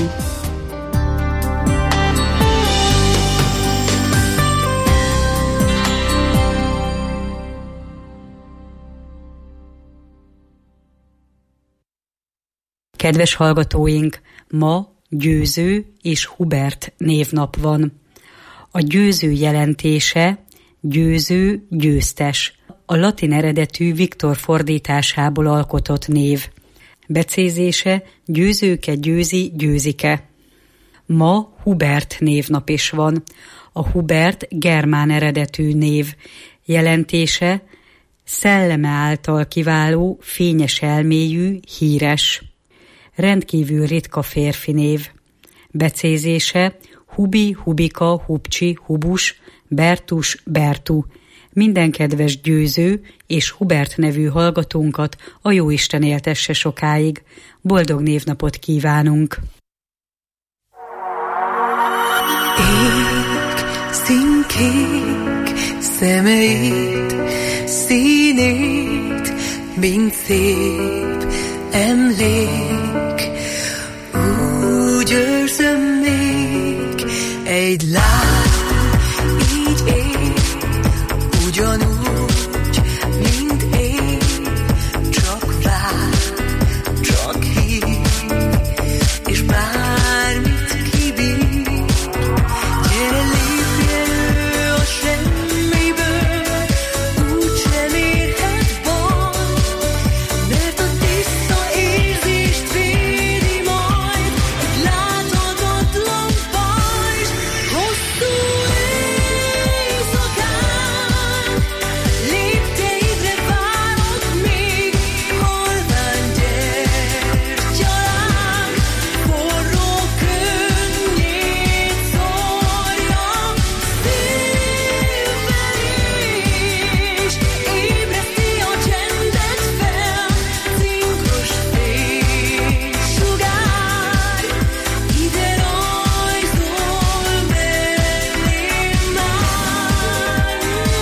Kedves hallgatóink, ma Győző és Hubert névnap van. A győző jelentése győző, győztes, a latin eredetű Viktor fordításából alkotott név. Becézése győzőke, győzi, győzike. Ma Hubert névnap is van. A Hubert germán eredetű név. Jelentése szelleme által kiváló, fényes elméjű, híres. Rendkívül ritka férfi név. Becézése Hubi, Hubika, Hubcsi, Hubus, Bertus, Bertu. Minden kedves Győző és Hubert nevű hallgatónkat a Jóisten éltesse sokáig. Boldog névnapot kívánunk! Ég, színkék, szemeit, színét, mint szép emlék. Úgy őrzöm még egy lány, így ég, ugyanúgy, mint én, csak vár, csak hív, és bármit kibír. Gyere, lépj elő a semmiből, úgysem érhet baj, mert a tiszta érzést védi majd egy láthatatlan pajzs. Hosszú éjszakán lépteidre várok még, halvány gyertyaláng forró könnyét szórja szívverés, ébreszti a csendet fel, cinkos fénysugár, ide rajzol mellém már.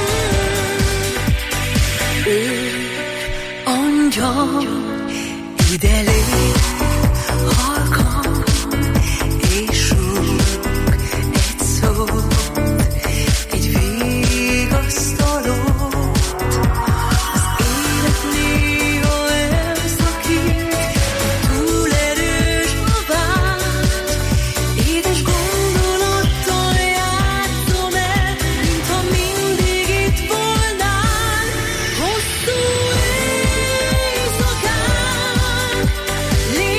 Ő angyal, ide lép, halkan, és rúg egy szót, egy vigasztalót. Az élet néha elszakít, túl erős a vágy, édes gondolattal játszom el, mintha mindig itt volnál. Hosszú éjszakán lépteidre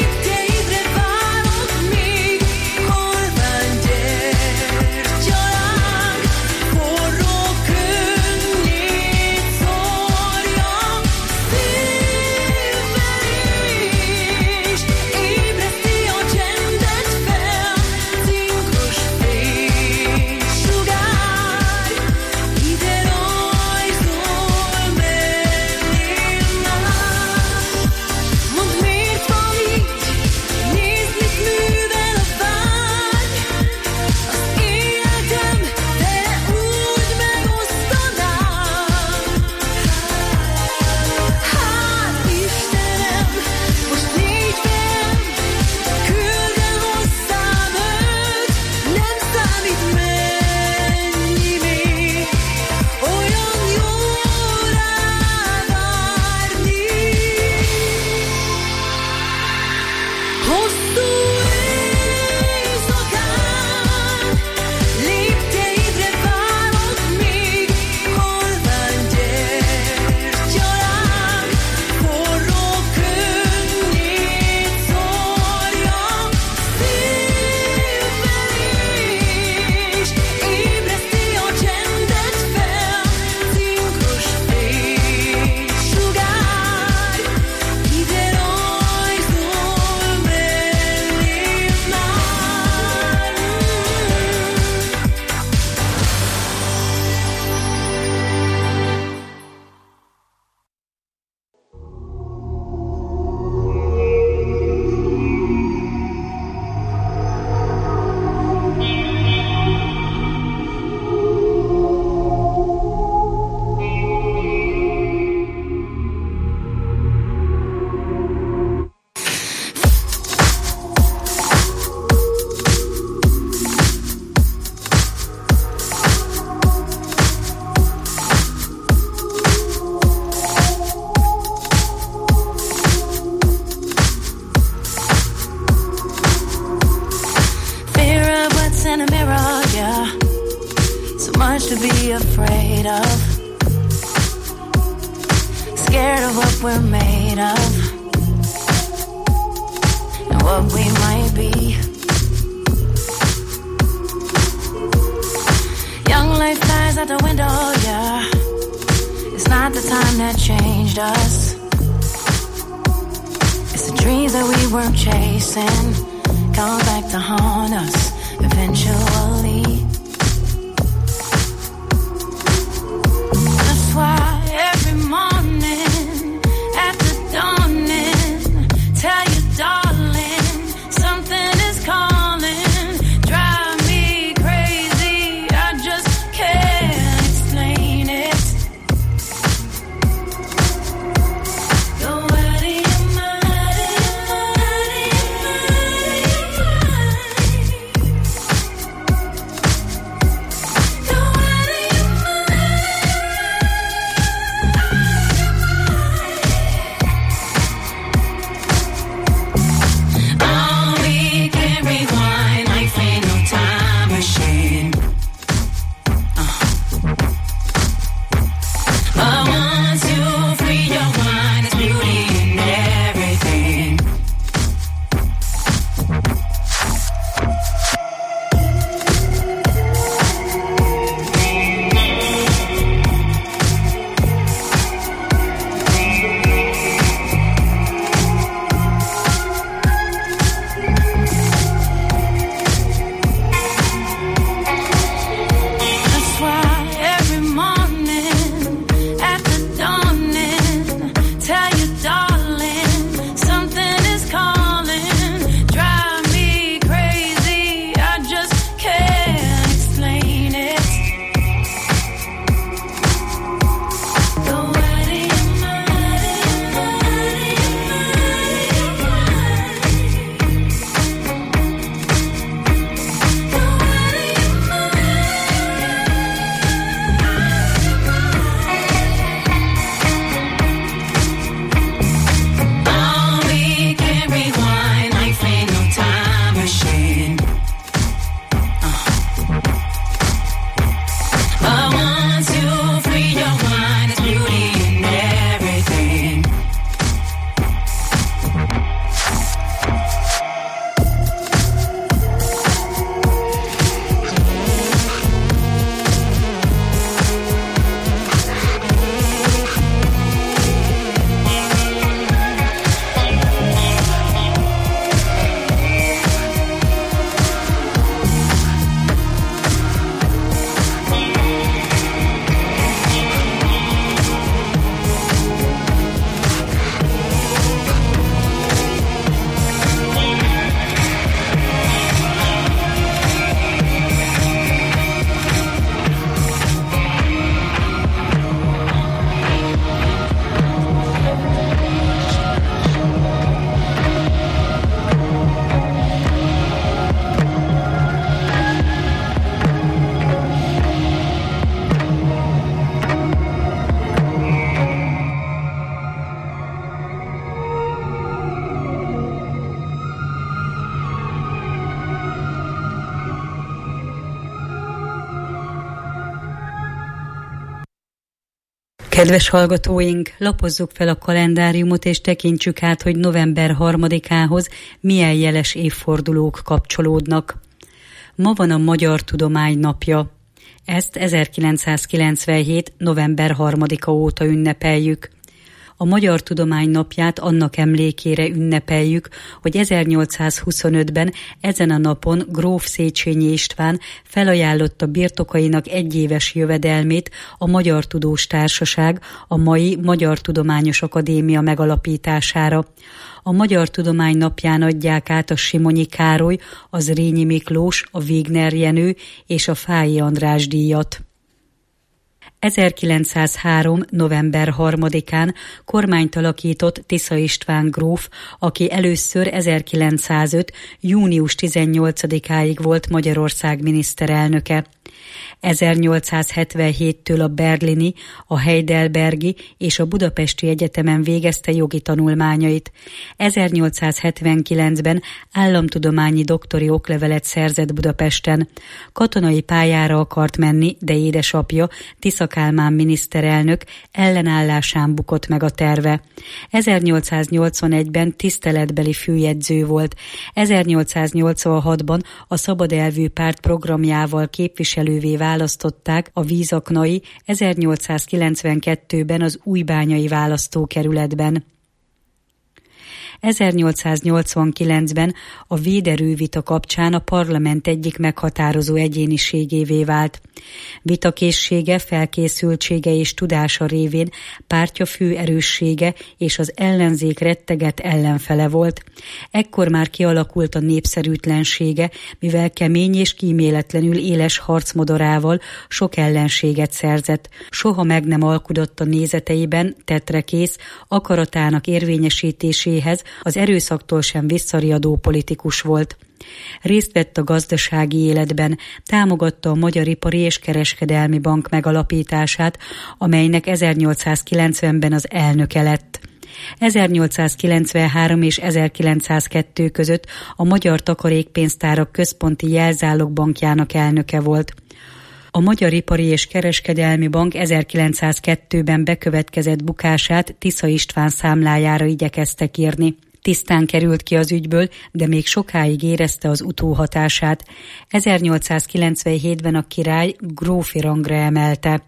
afraid of, scared of what we're made of, and what we might be. Young life flies out the window, yeah. It's not the time that changed us. It's the dreams that we weren't chasing come back to haunt us eventually. That's why every morning at the dawning, tell you darling, something is calling. Drive me crazy, I just can't explain it. Go out of your mind, out of your mind, go out of your mind. Oh, we can rewind, life ain't no time machine. But once you free your mind, there's beauty in everything. That's why every morning at the dawning, tell you darling, something is calling. Drive me crazy, I just can't explain it. Go out of your mind, out of your Oh, we can rewind, life ain't no time machine. But once you free your mind, there's beauty in everything. Kedves hallgatóink, lapozzuk fel a kalendáriumot, és tekintsük át, hogy november harmadikához milyen jeles évfordulók kapcsolódnak. Ma van a Magyar Tudomány napja. Ezt ezerkilencszázkilencvenhét. november harmadika óta ünnepeljük. A Magyar Tudomány napját annak emlékére ünnepeljük, hogy ezernyolcszázhuszonötben ezen a napon gróf Széchenyi István felajánlotta birtokainak egyéves jövedelmét a Magyar Tudós Társaság, a mai Magyar Tudományos Akadémia megalapítására. A Magyar Tudomány napján adják át a Simonyi Károly, a Zrínyi Miklós, a Wigner Jenő és a Fáy András díjat. ezerkilencszázhárom. november harmadikán kormányt alakított Tisza István gróf, aki először ezerkilencszázöt. június tizennyolcadikáig volt Magyarország miniszterelnöke. ezernyolcszázhetvenhéttől a berlini, a Heidelbergi és a Budapesti Egyetemen végezte jogi tanulmányait. ezernyolcszázhetvenkilencben államtudományi doktori oklevelet szerzett Budapesten. Katonai pályára akart menni, de édesapja, Tisza Kálmán miniszterelnök ellenállásán bukott meg a terve. ezernyolcszáznyolcvanegyben tiszteletbeli főjegyző volt. ezernyolcszáznyolcvanhatban a Szabad Elvű Párt programjával képviselővé választották a vízaknai, ezernyolcszázkilencvenkettőben az újbányai választókerületben. ezernyolcszáznyolcvankilencben a véderővita kapcsán a parlament egyik meghatározó egyéniségévé vált. Vitakészsége, felkészültsége és tudása révén pártja fő erőssége és az ellenzék retteget ellenfele volt. Ekkor már kialakult a népszerűtlensége, mivel kemény és kíméletlenül éles harcmodorával sok ellenséget szerzett. Soha meg nem alkudott a nézeteiben, tettrekész, akaratának érvényesítéséhez, az erőszaktól sem visszariadó politikus volt. Részt vett a gazdasági életben, támogatta a Magyar Ipari és Kereskedelmi Bank megalapítását, amelynek ezernyolcszázkilencvenben az elnöke lett. ezernyolcszázkilencvenhárom és ezerkilencszázkettő között a Magyar Takarékpénztárak Központi Jelzálogbankjának elnöke volt. A Magyar Ipari és Kereskedelmi Bank ezerkilencszázkettőben bekövetkezett bukását Tisza István számlájára igyekeztek írni. Tisztán került ki az ügyből, de még sokáig érezte az utóhatását. ezernyolcszázkilencvenhétben a király grófi rangra emelte.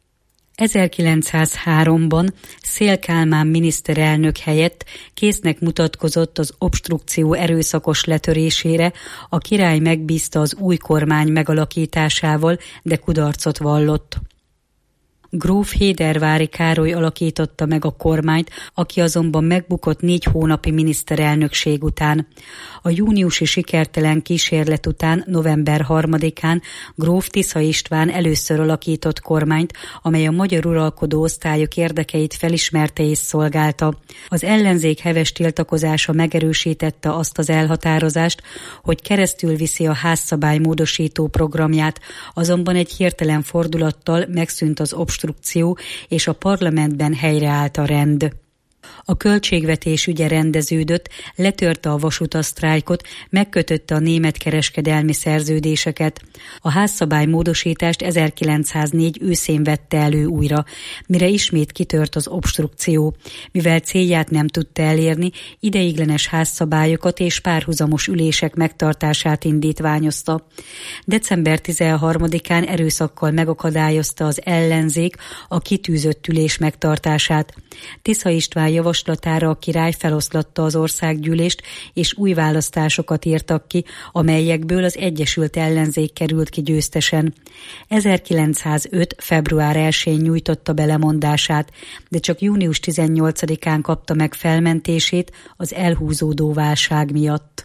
ezerkilencszázháromban Széll Kálmán miniszterelnök helyett késznek mutatkozott az obstrukció erőszakos letörésére, a király megbízta az új kormány megalakításával, de kudarcot vallott. Gróf Hédervári Károly alakította meg a kormányt, aki azonban megbukott négy hónapi miniszterelnökség után. A júniusi sikertelen kísérlet után november harmadikán gróf Tisza István először alakított kormányt, amely a magyar uralkodó osztályok érdekeit felismerte és szolgálta. Az ellenzék heves tiltakozása megerősítette azt az elhatározást, hogy keresztül viszi a házszabály módosító programját, azonban egy hirtelen fordulattal megszűnt az obstrukció, és a parlamentben helyreállt a rend. A költségvetés ügye rendeződött, letörte a vasutasztrájkot, megkötötte a német kereskedelmi szerződéseket. A házszabály módosítást ezerkilencszáznégy őszén vette elő újra, mire ismét kitört az obstrukció. Mivel célját nem tudta elérni, ideiglenes házszabályokat és párhuzamos ülések megtartását indítványozta. december tizenharmadikán erőszakkal megakadályozta az ellenzék a kitűzött ülés megtartását. Tisza István javaslatára a király feloszlatta az országgyűlést, és új választásokat írtak ki, amelyekből az Egyesült Ellenzék került ki győztesen. ezerkilencszázöt. február elsején nyújtotta be lemondását, de csak június tizennyolcadikán kapta meg felmentését az elhúzódó válság miatt.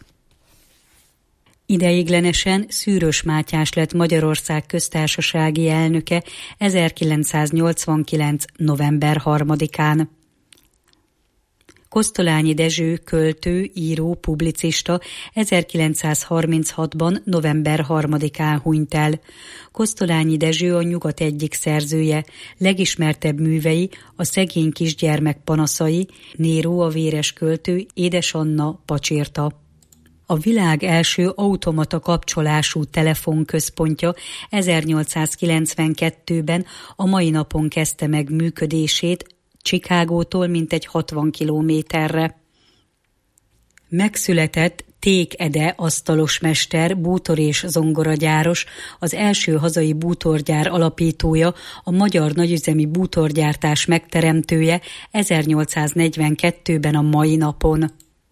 Ideiglenesen Szűrös Mátyás lett Magyarország köztársasági elnöke ezerkilencszáznyolcvankilenc. november harmadikán. Kosztolányi Dezső költő, író, publicista ezerkilencszázharminchatban. november harmadikán hunyt el. Kosztolányi Dezső a nyugat egyik szerzője, legismertebb művei a Szegény kisgyermek panaszai, Néró a véres költő, Édes Anna pacsirta. A világ első automata kapcsolású telefonközpontja ezernyolcszázkilencvenkettőben a mai napon kezdte meg működését, Chicagótól mintegy hatvan kilométerre. Megszületett Ték Ede asztalosmester, bútor és zongoragyáros, az első hazai bútorgyár alapítója, a magyar nagyüzemi bútorgyártás megteremtője ezernyolcszáznegyvenkettőben a mai napon.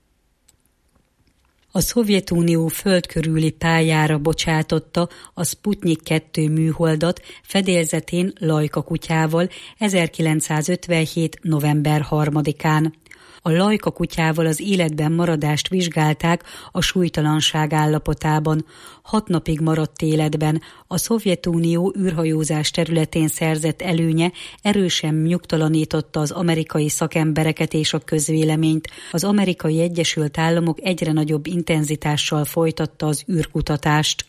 A Szovjetunió földkörüli pályára bocsátotta a Sputnik kettő műholdat fedélzetén Lajka kutyával ezerkilencszázötvenhét. november harmadikán. A Lajka kutyával az életben maradást vizsgálták a súlytalanság állapotában. Hat napig maradt életben. A Szovjetunió űrhajózás területén szerzett előnye erősen nyugtalanította az amerikai szakembereket és a közvéleményt. Az Amerikai Egyesült Államok egyre nagyobb intenzitással folytatta az űrkutatást.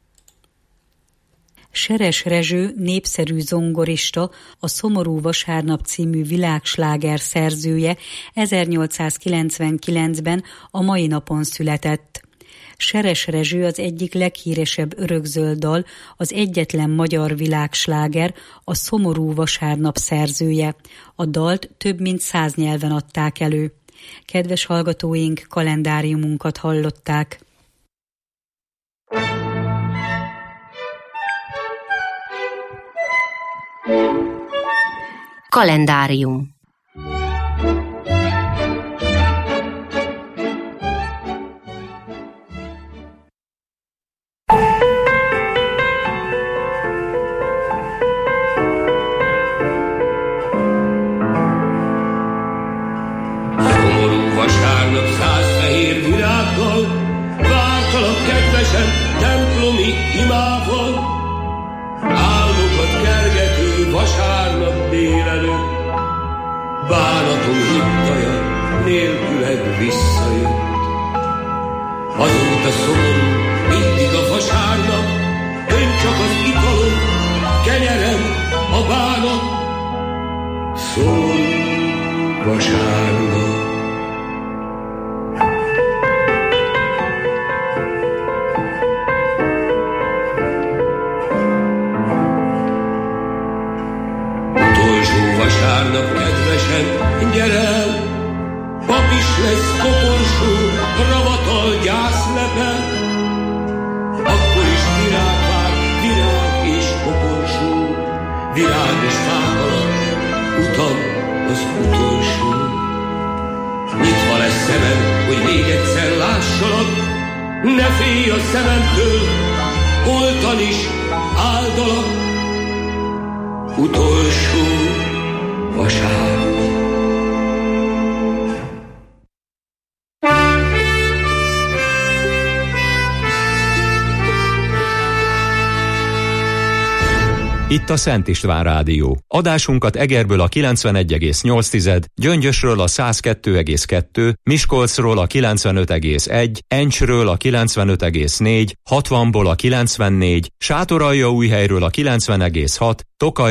Seres Rezső népszerű zongorista, a Szomorú vasárnap című világsláger szerzője ezernyolcszázkilencvenkilencben a mai napon született. Seres Rezső az egyik leghíresebb örökzöld dal, az egyetlen magyar világsláger, a Szomorú vasárnap szerzője. A dalt több mint száz nyelven adták elő. Kedves hallgatóink, kalendáriumunkat hallották. Kalendárium. Vasárnap száz fehér virággal vártalak kedvesen templomi imával. Álmokat kergető vasárnap délelőtt, bánatom hittaja nélküled visszajött. Azóta szomorú mindig a vasárnap, ön csak az italom, kenyerem a bánat. Szomorú vasárnap. Vasárnap kedvesen, gyere el, pap is lesz koporsó, ravatal gyászlepel. Akkor is virág vár, virág és koporsó, virágos fák alatt, utam az utolsó. Nyitva lesz szemem, hogy még egyszer lássalak, ne félj a szememtől, holtan is áldalak. Utolsó vasárnap. Itt a Szent István Rádió. Adásunkat Egerből a kilencvenegy egész nyolc, Gyöngyösről a száz kettő egész kettő, Miskolcról a kilencvenöt egész egy, Encsről a kilencvenöt egész négy, hatvanból a kilencvennégy, Sátoraljaújhelyről a kilencven egész hat, Tokaj